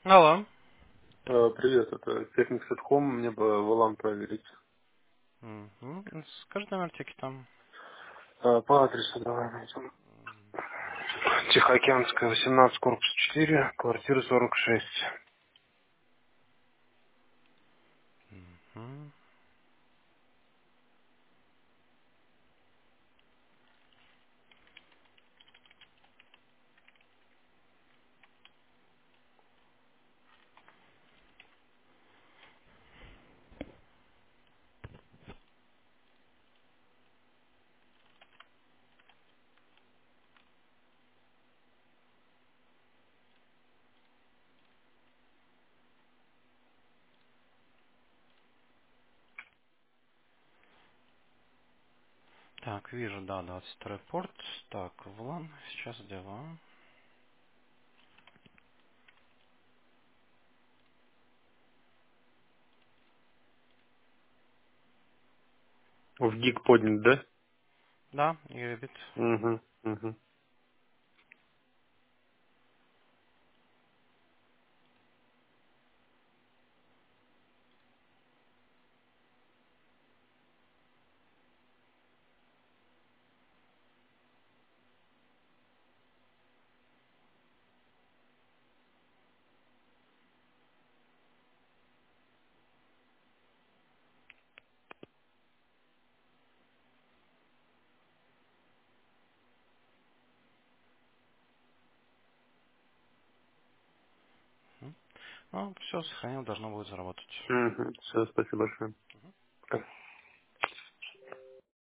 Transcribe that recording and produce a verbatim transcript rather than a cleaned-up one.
Алло. Э, Привет, это техник Сетхом, мне бы валан проверить. Мгм. Скажи номер тики там. Э, По адресу давай найдем. Тихоокеанская, восемнадцать, корпус четыре, квартира сорок шесть. Мгм. Так, вижу, да, двадцать второй порт. Так, Влан, сейчас делаю. В гиг поднят, да? Да, Юрибит. Угу, угу. Мгм. Ну, все, сохранил, должно будет заработать. Угу. Все, спасибо большое. Пока.